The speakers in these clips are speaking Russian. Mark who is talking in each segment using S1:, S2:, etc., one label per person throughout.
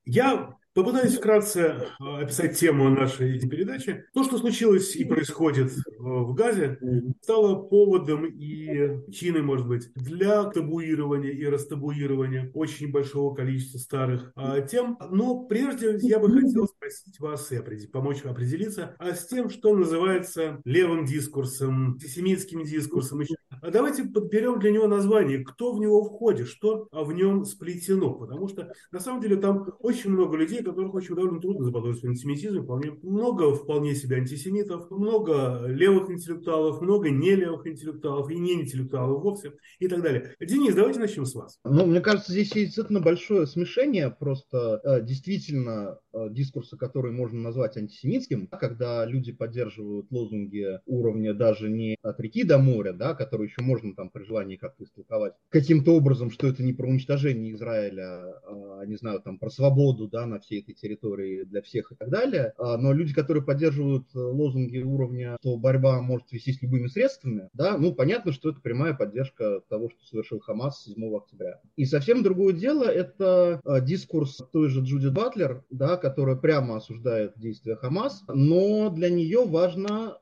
S1: Я попытаюсь вкратце описать тему нашей передачи. То, что случилось и происходит в Газе, стало поводом и причиной, может быть, для табуирования и растабуирования очень большого количества старых тем. Но прежде я бы хотел спросить вас и помочь определиться с тем, что называется левым дискурсом, антисемитским дискурсом. Давайте подберем для него название, кто в него входит, что в нем сплетено, потому что на самом деле там очень много людей, которых очень довольно трудно заподозрить в антисемитизме, много вполне себе антисемитов, много левых интеллектуалов, много нелевых интеллектуалов и не интеллектуалов вовсе и так далее. Денис, давайте начнем с вас.
S2: Ну, мне кажется, здесь есть действительно большое смешение просто действительно дискурса, который можно назвать антисемитским, когда люди поддерживают лозунги уровня даже не от реки до моря, да, которые еще можно там при желании как-то истолковать каким-то образом, что это не про уничтожение Израиля, не знаю, там про свободу, да, на всей этой территории для всех и так далее, но люди, которые поддерживают лозунги уровня, что борьба может вестись любыми средствами, да, ну, понятно, что это прямая поддержка того, что совершил Хамас 7 октября. И совсем другое дело – это дискурс той же Джудит Батлер, да, которая прямо осуждает действия Хамас, но для нее важно,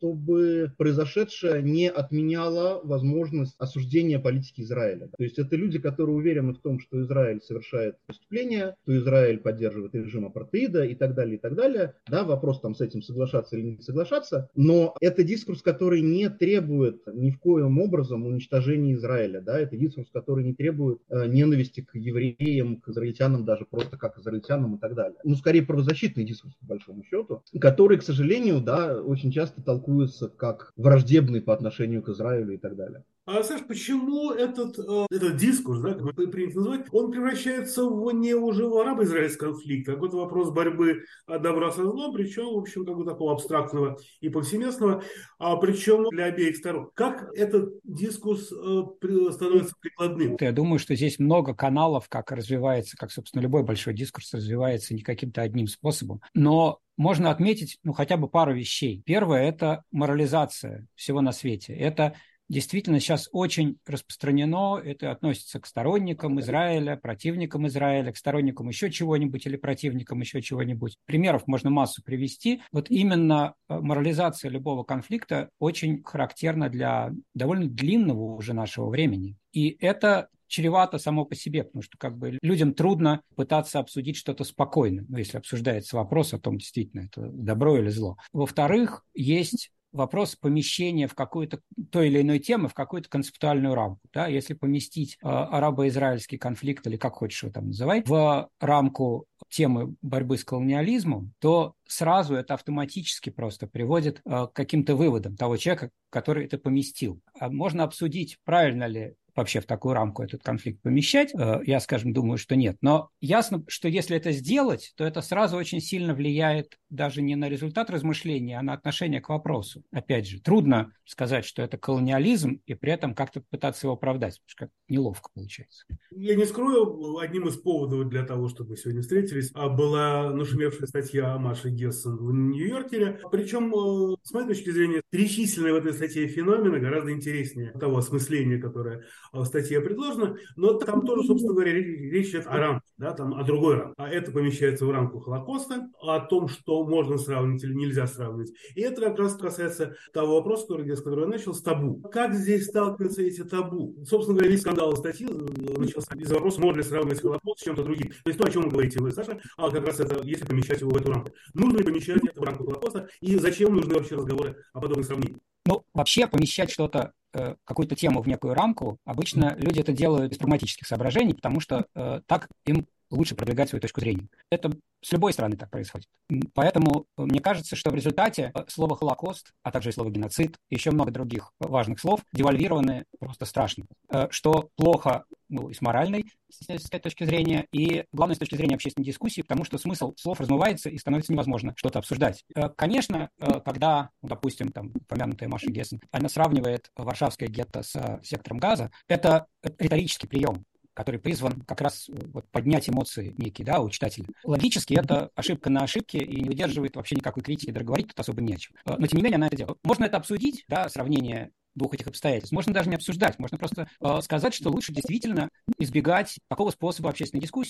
S2: чтобы произошедшее не отменяло возможность осуждения политики Израиля. То есть это люди, которые уверены в том, что Израиль совершает преступления, что Израиль поддерживает режим апартеида и так далее, и так далее. Да, вопрос там с этим соглашаться или не соглашаться, но это дискурс, который не требует ни в коем образом уничтожения Израиля, да, это дискурс, который не требует ненависти к евреям, к израильтянам, даже просто как израильтянам и так далее. Ну, скорее правозащитный дискурс, по большому счету, который, к сожалению, да, очень часто толкуется как враждебный по отношению к Израилю и так далее.
S1: Саш, почему этот дискурс, да, как принято называть, он превращается в не уже в арабо-израильский конфликт, а какой-то вопрос борьбы добра со злом, причем, в общем, как бы такого абстрактного и повсеместного, причем для обеих сторон. Как этот дискурс становится прикладным?
S3: Я думаю, что здесь много каналов, как развивается, как, собственно, любой большой дискурс развивается не каким-то одним способом. Но можно отметить, ну, хотя бы пару вещей. Первое – это морализация всего на свете. Это действительно сейчас очень распространено, это относится к сторонникам Израиля, противникам Израиля, к сторонникам еще чего-нибудь или противникам еще чего-нибудь. Примеров можно массу привести. Вот именно морализация любого конфликта очень характерна для довольно длинного уже нашего времени. И это чревато само по себе, потому что как бы людям трудно пытаться обсудить что-то спокойно, ну, если обсуждается вопрос о том, действительно, это добро или зло. Во-вторых, есть вопрос помещения в какую-то той или иной темы в какую-то концептуальную рамку. Да? Если поместить арабо-израильский конфликт, или как хочешь его там называй, в рамку темы борьбы с колониализмом, то сразу это автоматически просто приводит к каким-то выводам того человека, который это поместил. Можно обсудить, правильно ли вообще в такую рамку этот конфликт помещать. Я, скажем, думаю, что нет. Но ясно, что если это сделать, то это сразу очень сильно влияет даже не на результат размышления, а на отношение к вопросу. Опять же, трудно сказать, что это колониализм, и при этом как-то пытаться его оправдать, потому что неловко получается.
S1: Я не скрою, одним из поводов для того, чтобы мы сегодня встретились, была нашумевшая статья Маши Гессен в Нью-Йоркере. Причем, с моей точки зрения, перечисленные в этой статье феномены гораздо интереснее того осмысления, которое в статье предложено. Но там тоже, собственно говоря, речь идет о рамке, да, там о другой рамке. А это помещается в рамку Холокоста, о том, что можно сравнить или нельзя сравнивать. И это как раз касается того вопроса, с которого я начал, с табу. Как здесь сталкиваются эти табу? Собственно говоря, весь скандал статьи начался из вопроса, можно ли сравнивать Холокост с чем-то другим. То есть то, о чем вы говорите вы, Саша, как раз это, если помещать его в эту рамку. Нужно ли помещать это в рамку Холокоста? И зачем нужны вообще разговоры о подобных сравнениях?
S3: Ну, вообще помещать что-то, какую-то тему в некую рамку, обычно люди это делают из прагматических соображений, потому что так им лучше продвигать свою точку зрения. Это с любой стороны так происходит. Поэтому мне кажется, что в результате слово «Холокост», а также и слово «геноцид», и еще много других важных слов девальвированы просто страшно. Что плохо, ну, и с моральной с этой точки зрения, и главное с точки зрения общественной дискуссии, потому что смысл слов размывается и становится невозможно что-то обсуждать. Конечно, когда, допустим, там упомянутая Маша Гессен, она сравнивает Варшавское гетто с сектором Газа, это риторический прием, который призван как раз вот поднять эмоции некие, да, у читателя. Логически это ошибка на ошибке и не выдерживает вообще никакой критики, даже говорить тут особо не о чем. Но тем не менее она это делает. Можно это обсудить, да, сравнение двух этих обстоятельств. Можно даже не обсуждать, можно просто сказать, что лучше действительно избегать такого способа общественной дискуссии.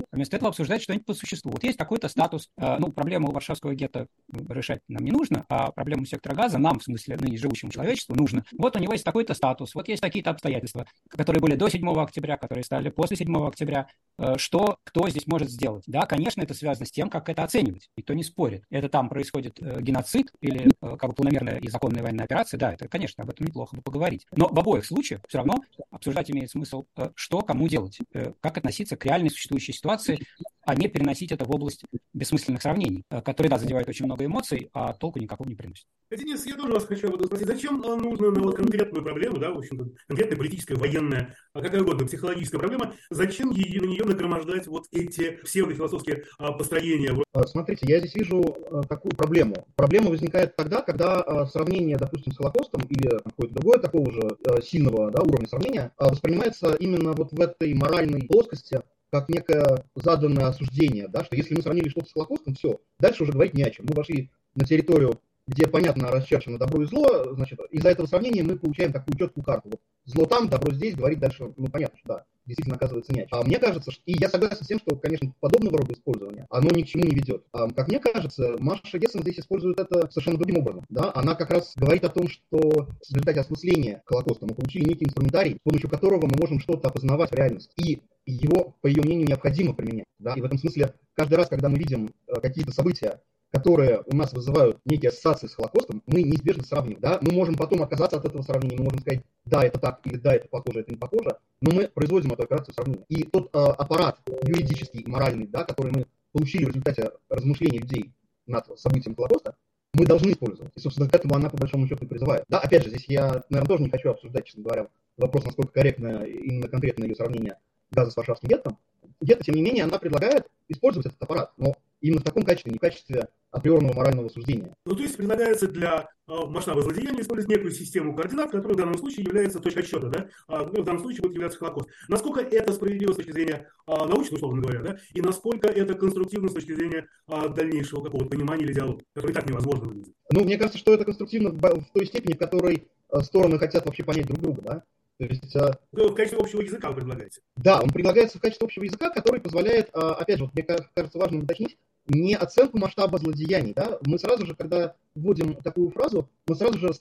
S3: вместо этого обсуждать что-нибудь по существу. Вот есть такой-то статус, проблему Варшавского гетто решать нам не нужно, а проблему сектора Газа нам, в смысле ныне живущему человечеству, нужно. Вот у него есть такой-то статус, вот есть такие-то обстоятельства, которые были до 7 октября, которые стали после 7 октября. Кто здесь может сделать? Да, конечно, это связано с тем, как это оценивать. Никто не спорит. Это там происходит геноцид или как бы полномерная и законная военная операция. Да, это, конечно, об этом неплохо бы поговорить. Но в обоих случаях все равно обсуждать имеет смысл, что кому делать, как относиться к реальной существующей ситуации, а не переносить это в область бессмысленных сравнений, которые, да, задевают очень много эмоций, а толку никакого не приносят.
S1: Денис, я тоже вас хочу об этом спросить. Зачем нужно на конкретную проблему, да, в общем-то, конкретная политическая, военная, какая угодно, психологическая проблема, зачем на нее нагромождать вот эти псевдофилософские построения?
S2: Смотрите, я здесь вижу такую проблему. Проблема возникает тогда, когда сравнение, допустим, с Холокостом или какое-то другое такого же сильного, да, уровня сравнения воспринимается именно вот в этой моральной плоскости, как некое заданное осуждение, да, что если мы сравнили что-то с Холокостом, все, дальше уже говорить не о чем. Мы вошли на территорию, где понятно расчерчено добро и зло, значит, из-за этого сравнения мы получаем такую четкую карту. Вот зло там, добро здесь, говорить дальше, понятно, что да, действительно оказывается не о чем. А мне кажется, и я согласен с тем, что, конечно, подобного рода использование, оно ни к чему не ведет. Как мне кажется, Маша Гессен здесь использует это совершенно другим образом. Да? Она как раз говорит о том, что в результате осмысления Холокоста мы получили некий инструментарий, с помощью которого мы можем что-то опознавать в реальности. И его, по ее мнению, необходимо применять. Да? И в этом смысле, каждый раз, когда мы видим какие-то события, которые у нас вызывают некие ассоциации с Холокостом, мы неизбежно сравниваем. Да? Мы можем потом отказаться от этого сравнения, мы можем сказать, да, это так, или да, это похоже, это не похоже, но мы производим эту операцию сравнения. И тот аппарат юридический и моральный, да, который мы получили в результате размышлений людей над событием Холокоста, мы должны использовать. И, собственно, к этому она, по большому счету, и призывает. Да, опять же, здесь я, наверное, тоже не хочу обсуждать, честно говоря, вопрос, насколько корректно именно конкретно ее сравнение Газа с Варшавским геттом. Где-то, тем не менее, она предлагает использовать этот аппарат, но именно в таком качестве, не в качестве априорного морального суждения.
S1: Ну, то есть предлагается для масштаба злодеяния использовать некую систему координат, которая в данном случае является точкой отсчета, да? В данном случае будет являться Холокост. Насколько это справедливо с точки зрения научной, условно говоря, да? И насколько это конструктивно с точки зрения дальнейшего какого-то понимания или диалога, который и так невозможно выразить?
S2: Ну, мне кажется, что это конструктивно в той степени, в которой стороны хотят вообще понять друг друга, да? То есть,
S1: в качестве общего языка вы предлагаете?
S2: Да, он предлагается в качестве общего языка, который позволяет, опять же, вот мне кажется важным уточнить, не оценку масштаба злодеяний. Да? Мы сразу же, когда вводим такую фразу, мы сразу же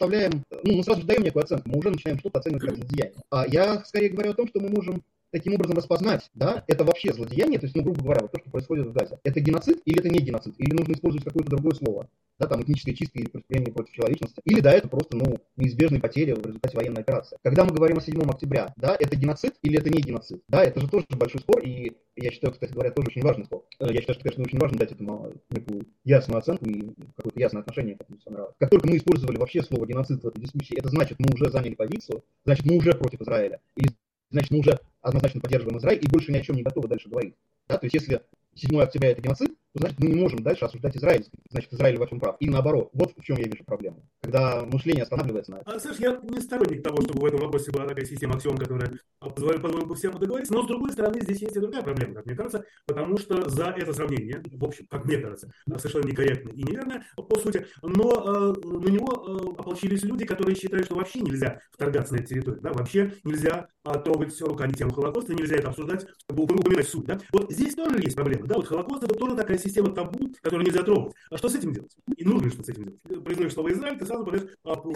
S2: даем некую оценку, мы уже начинаем что-то оценивать как злодеяние. Я скорее говорю о том, что мы можем таким образом распознать, да, это вообще злодеяние, то есть, грубо говоря, вот то, что происходит в Газе, это геноцид или это не геноцид, или нужно использовать какое-то другое слово, да, там, этническая чистка или преступление против человечности, или, да, это просто, неизбежные потери в результате военной операции. Когда мы говорим о 7 октября, да, это геноцид или это не геноцид, да, это же тоже большой спор, и я считаю, кстати говоря, тоже очень важный спор. Я считаю, что, конечно, очень важно дать этому некую ясную оценку и какое-то ясное отношение к этому самому. Как только мы использовали вообще слово геноцид в этой дискуссии, это значит, мы уже заняли позицию, значит, мы уже против Израиля, или значит, мы уже однозначно поддерживаем Израиль и больше ни о чем не готовы дальше говорить. Да? То есть, если 7 октября это геноцид, то значит, мы не можем дальше осуждать Израиль. Значит, Израиль во всем прав. И наоборот. Вот в чем я вижу проблему. Когда мышление останавливается на этом.
S1: Саш, я не сторонник того, чтобы в этом вопросе была такая система аксиом, которая позволяет всем договориться. Но, с другой стороны, здесь есть и другая проблема, как мне кажется, потому что за это сравнение, в общем, как мне кажется, совершенно некорректно и неверно, по сути, но на него ополчились люди, которые считают, что вообще нельзя вторгаться на эту территорию, да, вообще нельзя трогать руками тему Холокоста, нельзя это обсуждать, упоминать суть. Да? Вот здесь тоже есть проблема. Да? Вот Холокост — это тоже такая система табу, которую нельзя трогать. А что с этим делать? И нужно что с этим делать. Произносишь слово «Израиль», ты сразу подаешь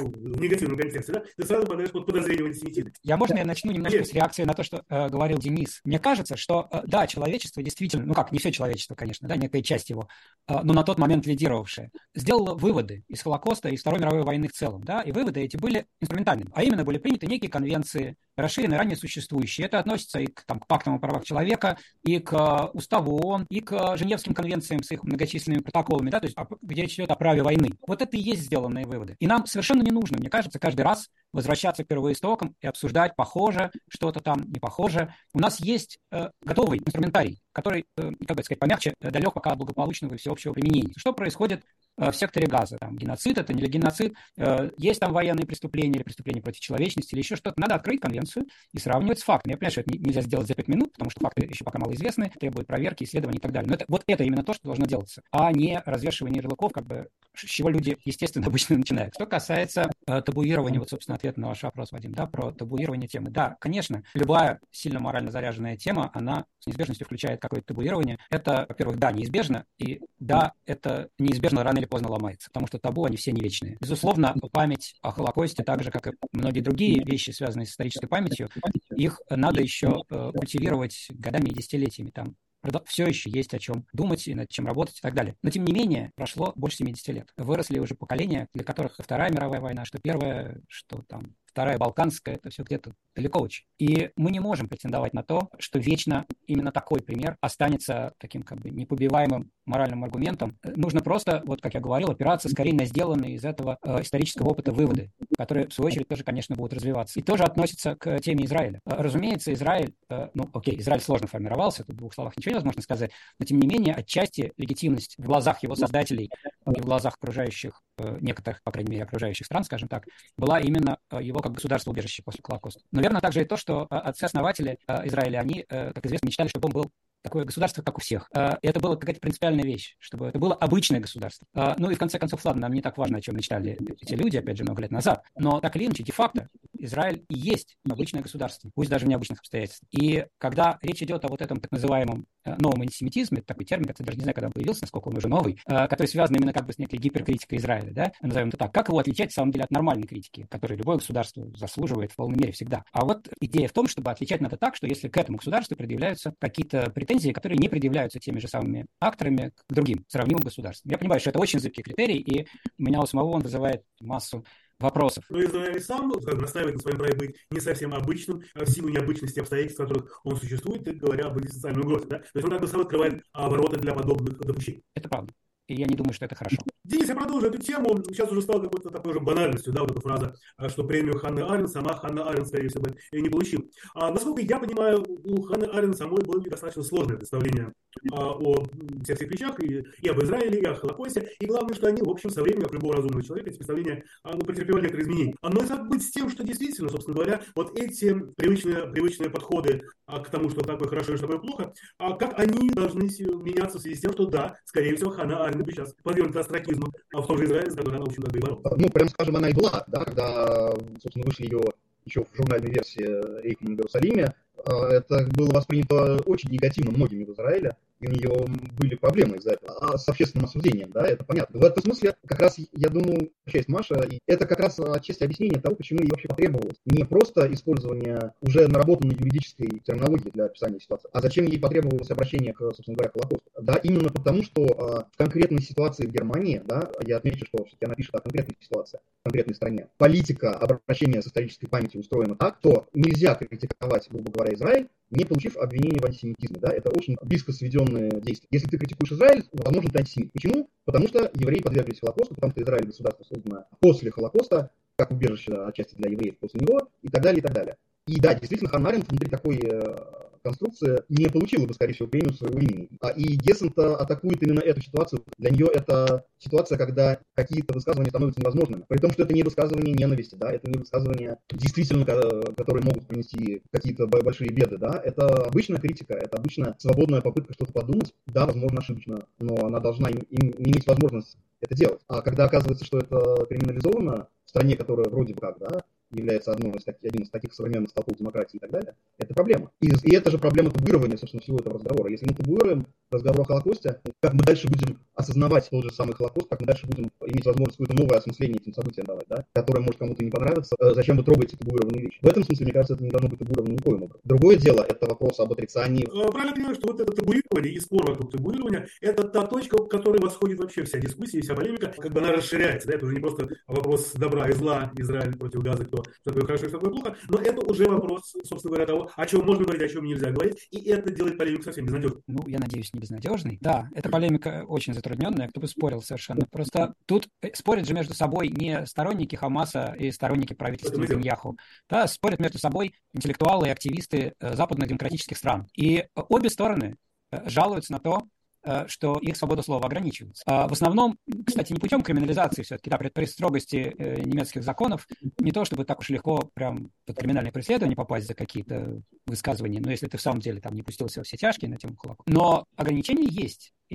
S1: в негативном контексте, да? Ты сразу подаешь под подозрение в антисемитизме.
S3: Можно я начну немножко с реакции на то, что говорил Денис? Мне кажется, что, да, человечество действительно, не все человечество, конечно, да, некая часть его, но на тот момент лидировавшая, сделало выводы из Холокоста и из Второй мировой войны в целом, да, и выводы эти были инструментальными, а именно были приняты некие конвенции, расширенные, ранее существующие. Это относится и к пактам о правах человека, и к Уставу ООН, и к Женевским конвенциям с их многочисленными протоколами, да, то есть где речь идет о праве войны. Вот это и есть сделанные выводы. И нам совершенно не нужно, мне кажется, каждый раз возвращаться к первоистокам и обсуждать, похоже, что-то там не похоже. У нас есть готовый инструментарий, который, как бы сказать, помягче, далек пока от благополучного и всеобщего применения. Что происходит в секторе Газа? Там геноцид это не геноцид, есть там военные преступления или преступления против человечности или еще что-то. Надо открыть конвенцию и сравнивать с фактами. Я понимаю, что это нельзя сделать за 5 минут, потому что факты еще пока малоизвестны, требуют проверки, исследований и так далее. Но это именно то, что должно делаться, а не развешивание ярлыков, как бы с чего люди, естественно, обычно начинают. Что касается табуирования, вот, собственно, ответ на ваш вопрос, Вадим, да, про табуирование темы. Да, конечно, любая сильно морально заряженная тема, она с неизбежностью включает какое-то табуирование. Это, во-первых, да, неизбежно, и да, это неизбежно рано или поздно ломается, потому что табу, они все не вечные. Безусловно, память о Холокосте, так же, как и многие другие вещи, связанные с исторической памятью, их надо еще культивировать годами и десятилетиями. Там все еще есть о чем думать и над чем работать и так далее. Но, тем не менее, прошло больше 70 лет. Выросли уже поколения, для которых Вторая мировая война, что Первая, что там Вторая Балканская, это все где-то далеко очень. И мы не можем претендовать на то, что вечно именно такой пример останется таким как бы непобиваемым моральным аргументом. Нужно просто, вот как я говорил, опираться скорее на сделанные из этого исторического опыта выводы, которые, в свою очередь, тоже, конечно, будут развиваться. И тоже относятся к теме Израиля. Разумеется, Израиль, Израиль сложно формировался, тут в двух словах ничего невозможно сказать, но, тем не менее, отчасти легитимность в глазах его создателей и в глазах окружающих, некоторых, по крайней мере, окружающих стран, скажем так, была именно его как государство-убежище после Холокоста. Наверное, также и то, что отцы-основатели Израиля, они, как известно, мечтали, чтобы он был такое государство, как у всех. И это была какая-то принципиальная вещь, чтобы это было обычное государство. Ну и в конце концов, ладно, нам не так важно, о чем мечтали эти люди, опять же, много лет назад, но так или иначе, де-факто, Израиль и есть обычное государство, пусть даже в необычных обстоятельствах. И когда речь идет о вот этом так называемом новом антисемитизме, такой термин, как я даже не знаю, когда он появился, насколько он уже новый, который связан именно как бы с некой гиперкритикой Израиля, да, назовем это так. Как его отличать, на самом деле, от нормальной критики, которую любое государство заслуживает в полной мере всегда? А вот идея в том, чтобы отличать надо так, что если к этому государству предъявляются какие-то претензии, которые не предъявляются теми же самыми акторами к другим сравнимым государствам. Я понимаю, что это очень зыбкий критерий, и у меня у самого он вызывает массу вопросов.
S1: Но Израиль сам настаивает на своем праве быть не совсем обычным, в силу необычности обстоятельств, в которых он существует, говоря об экзистенциальной угрозе. Да? То есть он как бы сам открывает ворота для подобных допущений.
S3: Это правда. И я не думаю, что это хорошо.
S1: Денис, я продолжу эту тему. Сейчас уже стало какой-то такой уже банальностью, да, вот эта фраза, что премию Ханны Аренд сама Ханна Аренд, скорее всего, не получил. Насколько я понимаю, у Ханны Аренд самой было недостаточно сложное представление о всех этих вещах, и об Израиле, и о Холокосте. И главное, что они, в общем, со временем, как любого разумного человека, эти представления претерпевали некоторые изменения. Но это быть с тем, что действительно, собственно говоря, вот эти привычные подходы к тому, что такое хорошо и что такое плохо, как они должны меняться в связи с тем, что да, скорее всего, Ханна Аренд сейчас подвергнута остракизму в том же Израиле, с которым она, в общем, как бы и боролась.
S2: Ну, прям скажем, она и была, да, когда, собственно, вышли ее еще в журнальной версии «Эйхман в Иерусалиме», это было воспринято очень негативно многими в Израиле, и у нее были проблемы из-за этого. С общественным осуждением, да, это понятно. В этом смысле, как раз, я думаю, часть Маша, и это как раз отчасти объяснение того, почему ей вообще потребовалось не просто использование уже наработанной юридической терминологии для описания ситуации, а зачем ей потребовалось обращение к, собственно говоря, Холокосту. Да, именно потому, что в конкретной ситуации в Германии, да, я отмечу, что все-таки она пишет о конкретной ситуации, в конкретной стране, политика обращения с исторической памятью устроена так, что нельзя критиковать, грубо говоря, Израиль, не получив обвинения в антисемитизме. Да? Это очень близко сведенные действия. Если ты критикуешь Израиль, возможно, ты антисемит. Почему? Потому что евреи подверглись Холокосту, потому что Израиль государство создано после Холокоста, как убежище отчасти для евреев после него, и так далее, и так далее. И да, действительно, Ханна Аренд внутри такой конструкции не получила бы, скорее всего, премию своего имени. И Гессент атакует именно эту ситуацию. Для нее это ситуация, когда какие-то высказывания становятся невозможными. При том, что это не высказывание ненависти, да, это не высказывания действительно, которые могут принести какие-то большие беды, да. Это обычная критика, это обычная свободная попытка что-то подумать. Да, возможно, ошибочно, но она должна иметь возможность это делать. А когда оказывается, что это криминализовано в стране, которая вроде бы как, да, является одним из таких современных столпов демократии и так далее, это проблема. И это же проблема табуирования, собственно, всего этого разговора. Если мы табуируем разговор о Холокосте, как мы дальше будем осознавать тот же самый Холокост, как мы дальше будем иметь возможность какое-то новое осмысление этим событиям давать, да, которое может кому-то не понравиться, зачем вы трогаете табуированные вещи. В этом смысле, мне кажется, это не должно быть табуировано никоим образом. Другое дело, это вопрос об отрицании.
S1: Правильно понимаю, что вот это табуирование и спор вокруг табуирования – это та точка, к которой восходит вообще вся дискуссия, вся полемика, как бы она расширяется, да, это уже не просто вопрос добра и зла, Израиль против Газы, что такое хорошо и что такое плохо, но это уже вопрос, собственно говоря, того, о чем можно говорить, о чем нельзя говорить, и это делает полемику совсем безнадежной.
S3: Ну, я надеюсь, не безнадежной. Да, эта полемика очень затрудненная, кто бы спорил совершенно. Просто тут спорят же между собой не сторонники Хамаса и сторонники правительства Нетаньяху. Да, спорят между собой интеллектуалы и активисты западных демократических стран. И обе стороны жалуются на то, что их свобода слова ограничивается. В основном, кстати, не путем криминализации все-таки, да, при строгости немецких законов, не то чтобы так уж легко прям под криминальное преследование попасть за какие-то высказывания, но если ты в самом деле там не пустился во все тяжкие на тему Холокоста. Но ограничения есть. И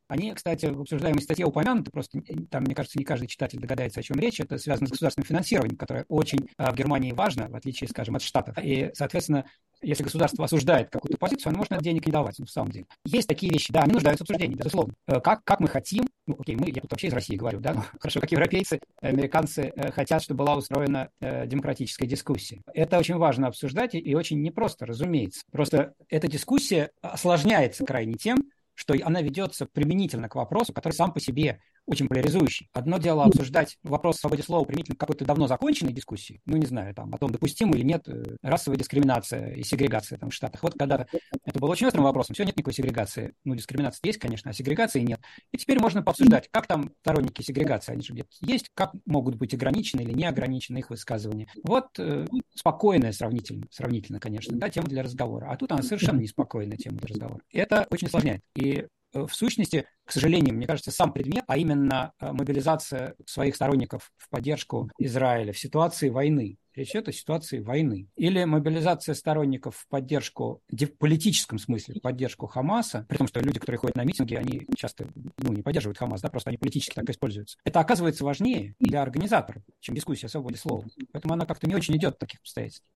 S3: Они, кстати, в обсуждаемой статье упомянуты, просто там, мне кажется, не каждый читатель догадается, о чем речь. Это связано с государственным финансированием, которое очень в Германии важно, в отличие, скажем, от Штатов. И, соответственно, если государство осуждает какую-то позицию, оно может на денег не давать, в самом деле. Есть такие вещи, да, они нуждаются в обсуждении, безусловно. Как мы хотим, я тут вообще из России говорю, да, хорошо, как европейцы, американцы хотят, чтобы была устроена демократическая дискуссия. Это очень важно обсуждать и очень непросто, разумеется. Просто эта дискуссия осложняется крайне тем, что она ведется применительно к вопросу, который сам по себе очень поляризующий. Одно дело обсуждать вопрос о свободе слова применительно к какой-то давно законченной дискуссии, не знаю, там, о том, допустима или нет расовая дискриминация и сегрегация там, в Штатах. Вот когда-то это было очень острым вопросом, все, нет никакой сегрегации. Дискриминация есть, конечно, а сегрегации нет. И теперь можно пообсуждать, как там сторонники сегрегации, они же где-то есть, как могут быть ограничены или не ограничены их высказывания. Вот спокойная сравнительно, конечно, да, тема для разговора. А тут она совершенно неспокойная тема для разговора. И это очень осложняет. И в сущности, к сожалению, мне кажется, сам предмет, а именно мобилизация своих сторонников в поддержку Израиля в ситуации войны. Речь идет о ситуации войны. Или мобилизация сторонников в поддержку, в политическом смысле, в поддержку Хамаса, при том, что люди, которые ходят на митинги, они часто не поддерживают Хамас, да, просто они политически так используются. Это оказывается важнее для организаторов, чем дискуссия о свободе слова. Поэтому она как-то не очень идет в таких обстоятельствах.